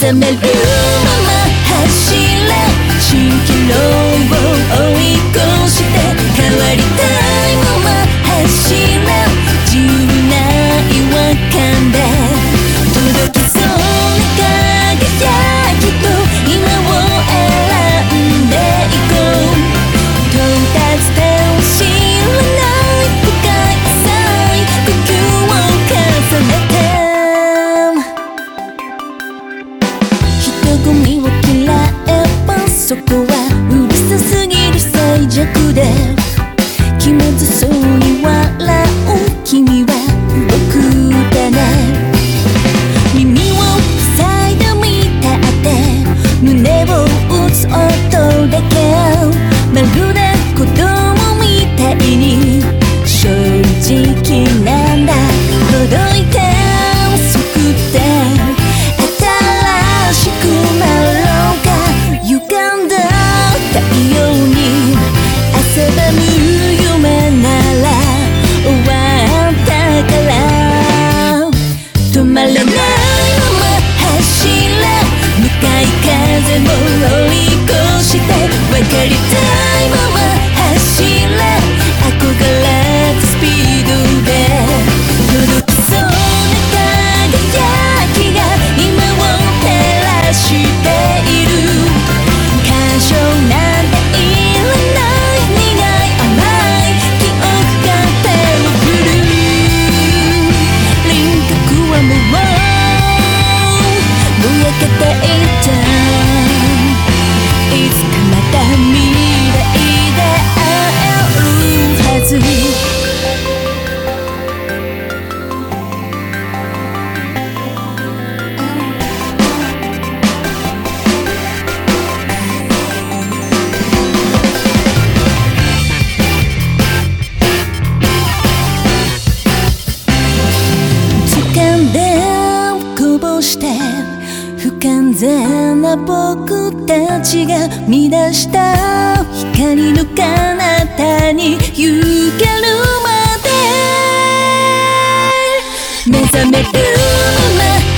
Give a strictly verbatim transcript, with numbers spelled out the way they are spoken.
覚めるまま走れ蜃気楼を追い越して変わりたいまま走れ自由な違和感で届きそうな輝きと今を選んでいこう到達点を知らない深い浅い呼吸を重ねて人混みを嫌えばそこはうるさすぎる静寂で気まずそうに笑う君は動くだね耳を塞いでみたって胸を打つ音だけまるで子供みたいに正直なんだ届いて遅くて新しくなろうか歪んだ太陽に汗ばむ夢なら終わったから止まらないまま走れ向かい風も乗り越して分かりたいまま走れ憧れたスピードで届きそうな輝きが今を照らしている感傷なんていらない苦い甘い記憶が手を振る輪郭はもうぼやけていたいつかまた未来で会えるはず掴んでこぼして不完全な僕たちが見出した光の彼方に行けるまで目覚めるまま